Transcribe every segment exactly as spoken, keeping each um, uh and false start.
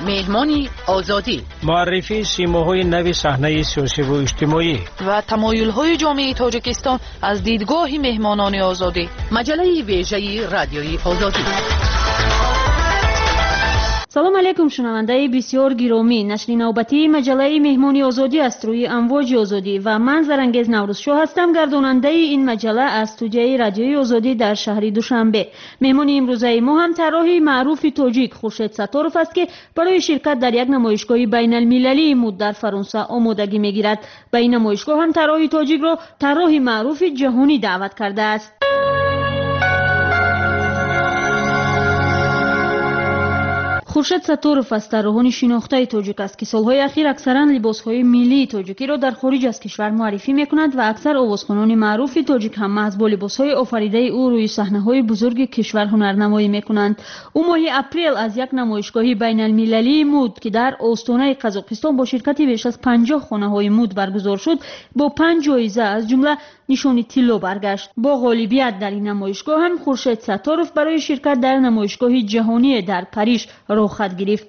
مهمانی آزادی، معرفی سیماهای نوی صحنه سیاسی و اجتماعی و تمایل‌های جامعه تاجیکستان از دیدگاه مهمانان آزادی. مجله ویژه رادیوی آزادی. سلام علیکم شنونده بسیار گرامی، نشر نوبتی مجله مهمانی آزادی است روی امواج آزادی و من زرنگیز نوروزشو هستم، گرداننده این مجله از استودیوی رادیوی آزادی در شهر دوشنبه. مهمان امروزه ما هم طراح معروف تاجیک خورشید ستاروف است که برای شرکت در یک نمایشگاه بین المللی مود در فرانسه آمادگی میگیرد. به این نمایشگاه هم طراح تاجیک را طراح معروف جهانی دعوت کرده است. خورشید ستاروف از طراحان شناخته تاجیک است که سالهای اخیر اکثرا لباسهای ملی تاجیکی را در خارج از کشور معرفی میکند و اکثر آوازخوانان معروف تاجیک هم محض با لباسهای آفریده او روی صحنه‌های بزرگ کشور هنرنمایی میکنند. او ماه اپریل از یک نمایشگاه بین المللی مود که در استان قزاقستان با شرکت بیش از پنجاه خانه‌های مود برگزار شد با پنج جایزه از جمله نشان طلا برگشت. با غالبیت در این نمایشگاه هم خورشید ستاروف برای شرکت در نمایشگاه جهانی در پاریس خط گرفت.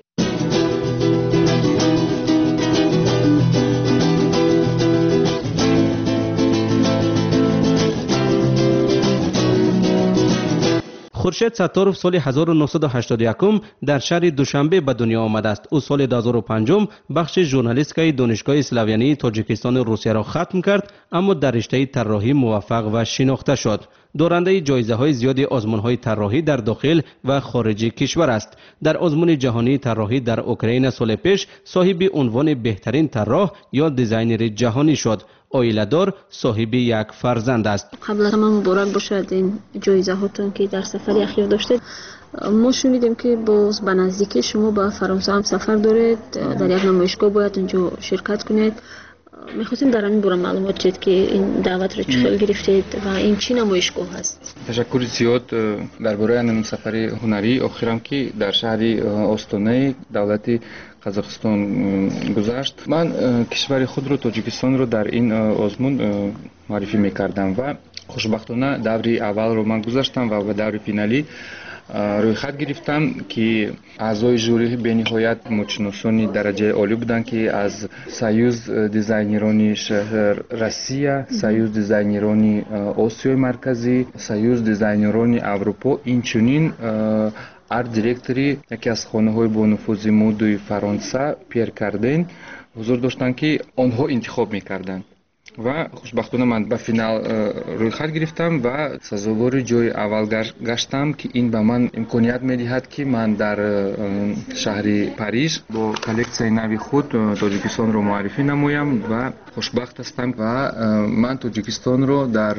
خورشید ستاروف سال هزار و نهصد و هشتاد و یک در شهر دوشنبه به دنیا آمده است. او سال دو هزار و پنج بخش ژورنالیستیک دانشگاه اسلاویانی تاجیکستان روسیه را ختم کرد، اما در رشته طراحی موفق و شناخته شد. دارنده جایزه های زیادی آزمون های طراحی در داخل و خارج کشور است. در آزمون جهانی طراحی در اوکراین سال پیش صاحب عنوان بهترین طراح یا دیزاینر جهانی شد. عائله‌دار، صاحب یک فرزند است. قبل از همه مبارک باشد این جایزه هاتون که در سفر اخیر داشتید. ما شنیدیم که باز به نزدیکی شما به فرانسه هم سفر دارید، در یک نمایشگاه باید اونجا شرکت کنید. میخواستیم در این باره معلومات چید که این دعوت رو چطور گرفتید و این چی نمایشگاه هست؟ تشکر زیاد درباره این سفر هنری اخیرم که در شهر استانه دولت قزاقستان گذشت. من کشور خود رو تاجیکستان رو در این آزمون معرفی میکردم و خوشبختانه دوری اول رو من گذاشتم و به دور فینالی روی خط گرفتم که اعضای ژوری به نهایت متشناسانی درجه عالی بودند که از سایوز دیزاینرانی شهر روسیه، سایوز دیزاینرانی آسیای مرکزی، سایوز دیزاینرانی اروپا، اینچنین آرت دیرکتوری یکی از خانه‌های با نفوذ مدوی فرانسه پیر کاردن حضور داشتند که آنها انتخاب می‌کردند و خوشبختانه من به فینال روی خط گرفتم و سزاوار جای اول گشتم که این به من امکانیت میدهد که من در شهر پاریس با کلکسیون نوی خود تاجیکستان رو معرفی نمایم و خوشبخت هستم و من تاجیکستان رو در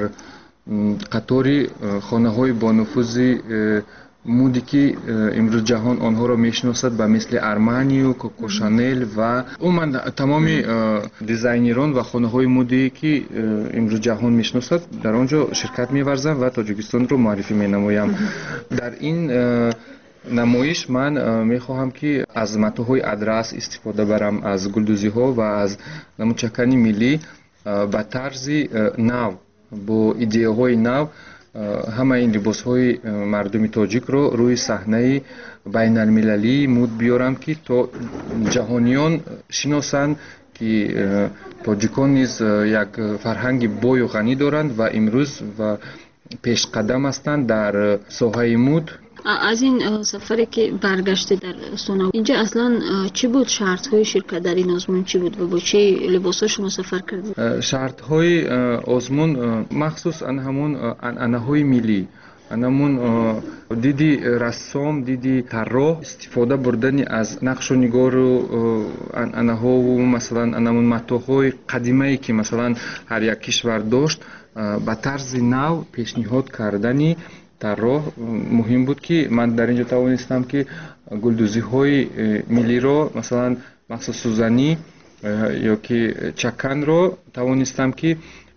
قطار خانه‌های با نفوذ مودی که امروز جهان آنها را میشناسد به مثل ارمانی و کوکو شانل و عموما تمام دیزاینران و خانه های مودی که امروز جهان میشناسد در آنجا شرکت میورزم و تاجیکستان رو معرفی مینمایم. در این نمایش من میخواهم که از متاهای ادرس استفاده برم، از گلدوزی ها و از نمودچکانی ملی به طرز نو با ایده های نو همه این لباس های مردم تاجیک رو روی صحنه بین المللی مود بیارم که تا جهانیان شناسند که تاجیکان نیز یک فرهنگ بای و غنی دارند و امروز و پیش قدم هستند در ساحه مود. از این سفری که برگشته در استان اینجا اصلا چی بود؟ شرط های شرکت در این آزمون چی بود و با چه لباس ها شما سفر کردید؟ شرط های آزمون مخصوص ان همون انانه های ملی، انمون دیدی رسام، دیدی طراح استفاده بردن از نقش و نگار و انانه ها و مثلا انمون متاهای قدیمی که مثلا هر یک کشور داشت به طرز نو پیشنهاد کردنی طراح مهم بود که من در اینجا توانستم که گلدوزی های ملی رو مثلا مخصوص سوزنی یا که چکن رو توانستم که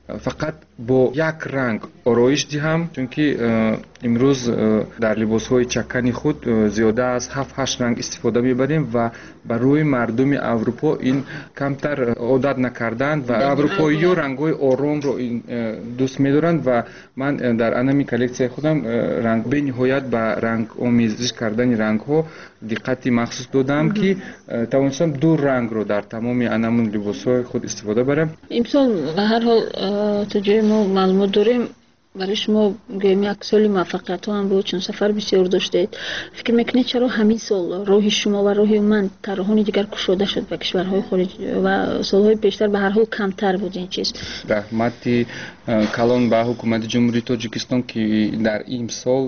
فقط با یک رنگ آرایش دهم، چون که امروز در لباس‌های چکن خود زیاده از هفت هشت رنگ استفاده می‌بریم و برای مردم اروپا این کمتر عادت نکردند و اروپایی‌ها رنگ‌های آرام رو دوست می‌دارند و من در انمی کلکسیون خودم رنگ به نهایت به رنگ آمیزش کردن رنگ‌ها دقتی مخصوص دادم که توانستم دو رنگ رو در تمام انمون لباس‌های خود استفاده برم. امسال به هر حال تو جای ما معلومات داریم برای شما گویم یک سال موفقیت ها هم بود، چون سفر بسیار داشتید. فکر میکنید چرا همین سال راه شما و راه من طراحان دیگر گشوده شد به کشورهای خارجی و سالهای پیشتر به هر حال کمتر بود این چیز؟ رحمتی کلان به حکومت جمهوری تاجیکستان که در این سال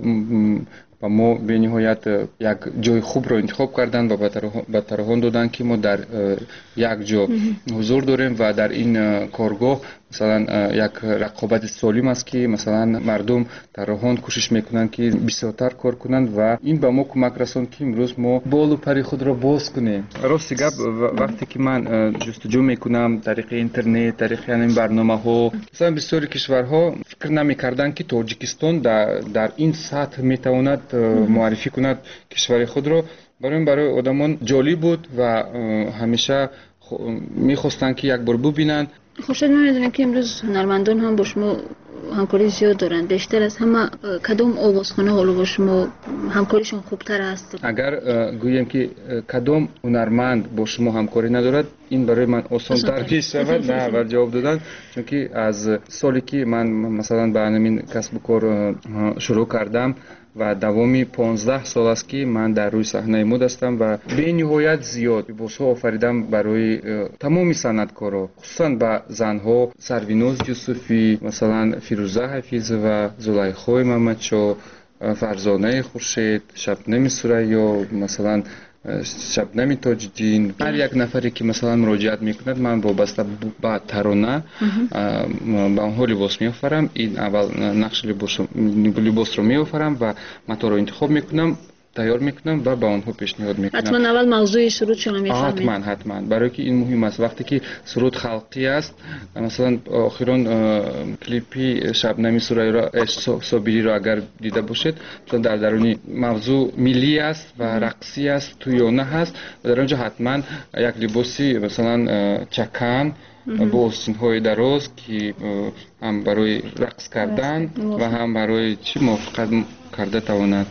و ما به نهایت یک جای خوب رو انتخاب کردن و به طراحان دادن که ما در یک جا حضور داریم و در این کارگاه مثلا یک رقابت سالم است که مثلا مردم طراحان کوشش میکنن که بسیارتر کار کنند و این به ما کمک رساند که امروز ما بال و پر خود را باز کنیم. راست گپ وقتی که من جستجو میکنم طریق اینترنت، طریق این برنامه ها، مثلا بسیاری کشورها فکر نمیکردن که تاجیکستان در, در این سطح میتواند معرفی کند کشور خود را. برای برای آدمان جالب بود و همیشه میخواستن که یک بار ببینن. خورشید ما میدونیم که امروز هنرمندان هم با شما همکاری زیاد دارن، بیشتر از همه کدام آوازخانه حالا با شما همکاریشون خوبتر است؟ اگر گویم که کدام هنرمند با شما همکاری ندارد این برای من آسان تر پیش شود نه بر جواب دادن، چون که از سالی که من مثلا به همین کسب و کار شروع کردم و دوامی پانزده سال است که من در روی صحنه مد هستم و به نهایت زیاد لباس‌ها آفریدم برای تمام صنعتکارا، خصوصا به زنها سرویناز یوسفی، مثلا فیروزه حفیظ و زلیخا محمدشاه، فرزانه خورشید، شبنم ثریا، مثلا شبنم تاج‌الدین. هر یک نفری که مثلا مراجعت میکند من وابسته به ترانه به آنها لباس میآفرم. این اول نقش لباس لباس رو میآفرم و متا رو انتخاب میکنم، تیار میکنم و به آنها پیشنهاد میکنم. حتما اول موضوع سرود شما میفهمید؟ حتما حتما برای که این مهم است. وقتی که سرود خلقی است، مثلا آخران کلیپی شبنم ثریا را صابری را اگر دیده باشید، مثلا در درونی موضوع ملی است و رقصی است، تویانه هست و در آنجا حتما یک لباسی مثلا چکن با آستین‌های دراز که هم برای رقص کردن و هم برای چی موافقت کرده تواند.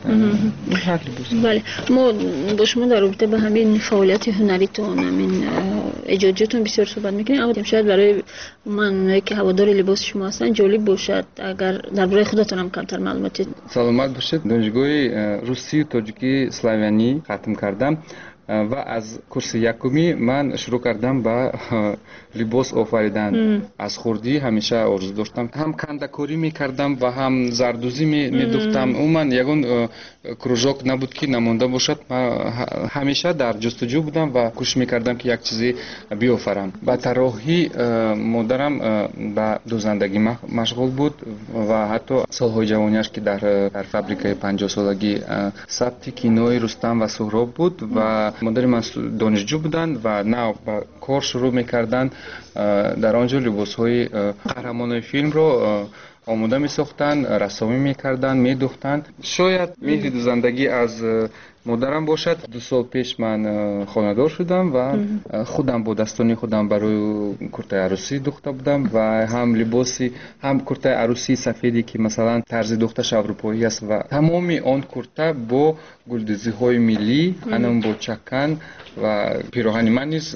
بله، ما با شما در رابطه به همین فعالیت هنریتون، همین اجاجتون بسیار صحبت میکنیم، اما شاید برای من که هوادار لباس شما هستن جالب باشد اگر درباره خودتون هم کمتر معلوماتی. سلامت باشید. دانشگاه روسی و تاجیکی اسلاویانی ختم کردم و از کورس یکمی من شروع کردم با لباس آفریدن. از خردی همیشه آرزو داشتم، هم کندکاری میکردم و هم زردوزی میدوختم. عموما یگان کروژاک نبود که نمانده باشد. من همیشه در جستجو بودم و کوشش میکردم که یک چیزی بیافرم. با طراحی مادرم با دوزندگی مشغول بود و حتی سالهای جوانیش که در در فابریکه پنجاه سالگی ثبت کینوی رستم و سهراب بود و مادر من دانشجو بودند و نه با کار شروع میکردند. در آنجا لباس‌های قهرمانای فیلم رو آماده می‌ساختند، رسامی می‌کردند، می‌دوختند. شاید مهر دوزندگی از مادرم باشد. دو سال پیش من خانه‌دار شدم و خودم با دستانی خودم برای کرته عروسی دوخته بودم و هم لباسی هم کرته عروسی سفیدی که مثلا طرز دوختش اروپایی است و تمام آن کرته با گلدوزی‌های ملی، انم با چکن و پیراهن من نیز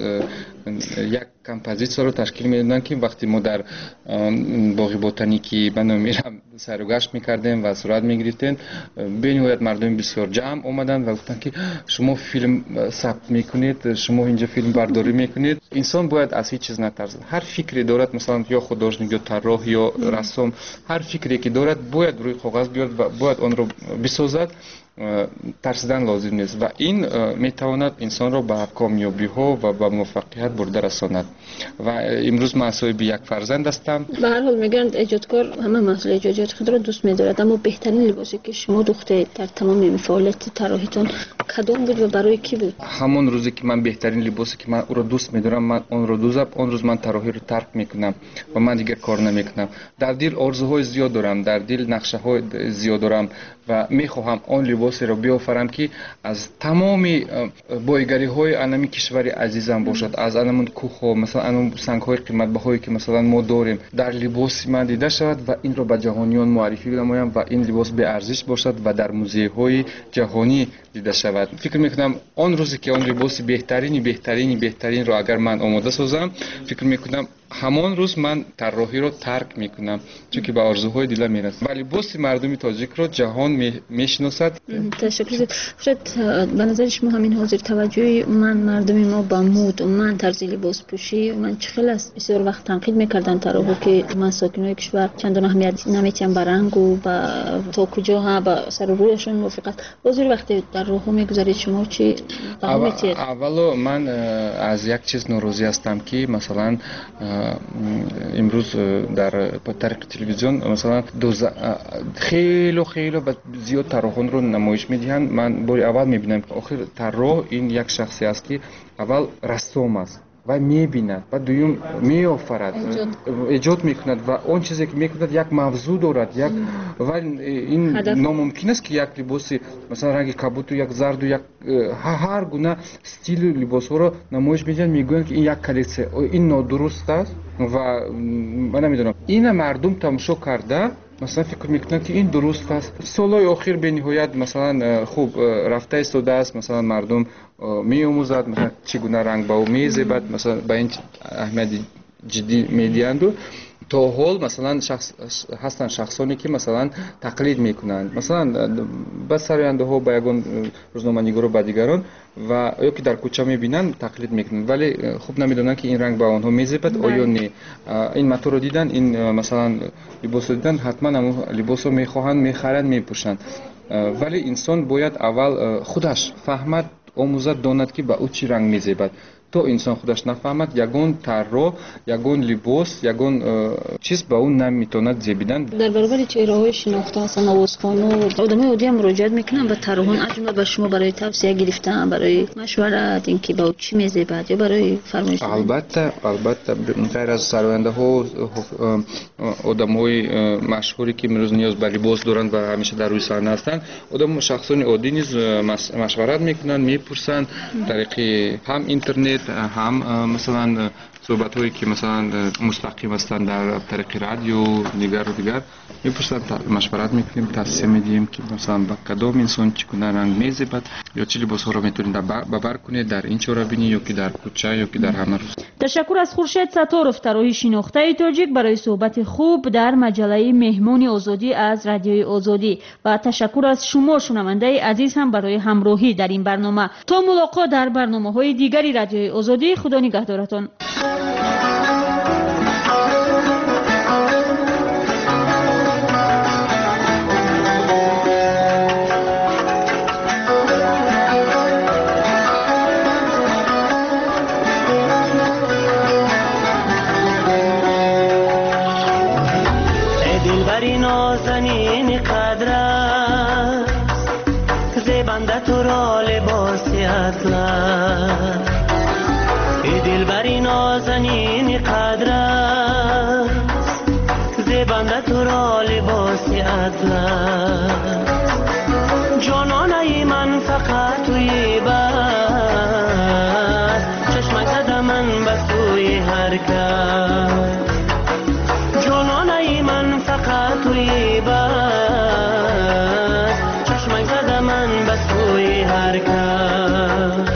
یک کمپوزیسیون رو تشکیل میدادن که وقتی ما در باغ بوتانیکی بنا میرم سر و گشت میکردیم و صورت میگرفتیم، به نهایت مردم بسیار جمع اومدن و گفتن که شما فیلم ثبت میکنید، شما اینجا فیلم برداری میکنید. انسان باید از هیچ چیز نترسد. هر فکری دارد، مثلا یا خودروشنگ یا طراح یا رسام، هر فکری که دارد باید روی کاغذ بیارد و باید آن رو بسازد. ترسیدن لازم نیست و این میتواند انسان را به کامیابی ها و به موفقیت برده رساند. و امروز من صاحب یک فرزند هستم. به هر حال میگن ایجادکار همه مسئله ایجادات خود را دوست می‌دارد، اما بهترین لباسی که شما دوخته در تمام این فعالیت طراحیتون کدام بود و برای کی بود؟ همون روزی که من بهترین لباسی که من او رو دوست می‌دارم من اون رو دوزم، اون روز من طراحی رو ترک میکنم و من دیگه کار نمیکنم. در دل آرزوهای زیاد دارم، در دل نقشه‌های زیاد دارم و میخواهم اون لباسی رو بیافرم که از تمام بایگری‌های انمی کشور عزیزم باشد، از انمون کوه مثلا انم سنگ‌های قیمت بهایی که مثلا ما داریم در لباس من دیده شود و این رو به جهانیان معرفی نمایم و این لباس به ارزش باشد و در موزه‌های جهانی دیده شود. فکر میکنم اون روزی که اون لباس بهترینی بهترینی بهترین رو اگر من آماده سازم، فکر میکنم همان روز من طراحی رو ترک میکنم، چون که به آرزوهای دلم میرسه و لباس مردمی تاجیک رو جهان میشناسد. تشکر. شاید به نظر شما همین حاضر توجهی من مردمی ما با مود و من طرز لباس پوشی من چه خیلی است بسیار وقت تنقید میکردن طراحا که من ساکنای کشور چندان اهمیت نمیتیم به رنگ و با تا کجا ها با سر و رویشون موافقت. حاضر وقتی در راه میگذارید شما چی اول اولو من از یک چیز ناراضی هستم که مثلا امروز در طریق تلویزیون مثلا خیلی خیلی زیاد طراحان رو نمایش میدهند. من باری اول میبینم که آخر طراح این یک شخصی است که اول رسام است و میبیند و دوم میآفرد ایجاد میکند و اون چیزی که میکند یک موضوع دارد یک و این ناممکن است که یک لباسی مثلا رنگ کبوت و یک زرد و یک هر گونه استیل لباس ها رو نمایش میدن، میگویند که این یک کلکسی، این نادرست است و من نمیدونم این مردم تماشا کرده مثلا فکر میکنن که این درست است. سالهای آخر به نهایت مثلا خوب رفته ایستاده است، مثلا مردم میآموزد مثلا چگونه رنگ با او میزیبد، مثلا به این اهمیت جدی میدهند و تا حال مثلا شخص هستن شخصانی که مثلا تقلید میکنند، مثلا به سراینده ها با یگان روزنامه‌نگار و با دیگران و یا که در کوچه میبینن تقلید میکنن ولی خوب نمیدونن که این رنگ با آنها میزیبد آیا نه. این متو رو دیدن، این مثلا لباس رو دیدن، حتما هم لباس رو میخواهند میخرند میپوشند، ولی انسان باید اول خودش فهمد آموزد داند که با او چی رنگ میزیبد. تو انسان خودش نفهمد یگان طراح یگان لباس یگان چیز با اون نمیتواند زیبیدن. در برابر چهره‌های شناخته مثلا نوازخوان و آدمای عادی هم مراجعت میکنن به طراحان، از جمله به شما برای توصیه گرفتن، برای مشورت اینکه با چی میزیبد یا برای فرمایش. البته البته غیر از سراینده ها آدمای مشهوری که امروز نیاز به لباس دارند و همیشه در روی صحنه هستند، آدم شخصان عادی نیز مشورت میکنن، میپرسن طریق هم اینترنت هم مثلا صحبت هایی که مثلا مستقیم هستن در طریق رادیو دیگر و دیگر میپرسن، مشورت میکنیم، توصیه میدیم که مثلا با کدام انسان چگونه رنگ میزیبد یا چه لباس ها رو میتونید ببر کنید در این چهاربینی یا که در کوچه یا که در همه روز. تشکر از خورشید ستارов طراح شناخته تاجیک برای صحبت خوب در مجله مهمون آزادی از رادیوی آزادی و تشکر از شما شنونده عزیز هم برای همراهی در این برنامه. تا ملاقات در برنامه‌های دیگری رادیوی آزادی، خدا نگهدارتان. نازنین قدر است زیبنده تو را لباسی اطلس، ای دلبری نازنین قدر است زیبنده تو را لباسی اطلس، جانانه من فقط توی بس، چشمک زده من به سوی هر کس، جانانه من فقط توی بس، چشمک زده من به سوی هر کس.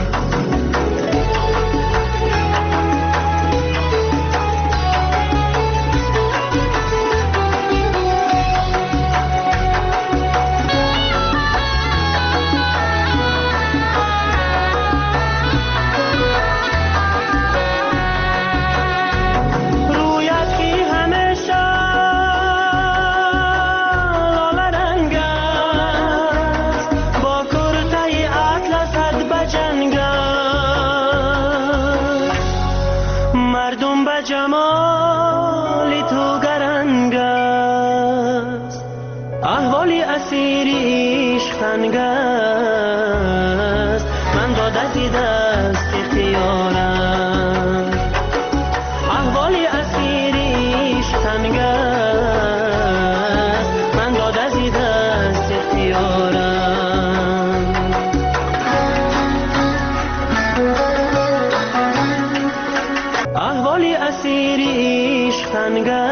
جمال تو گرنگ است، احوال اسیری عشق تنگ است، لنگر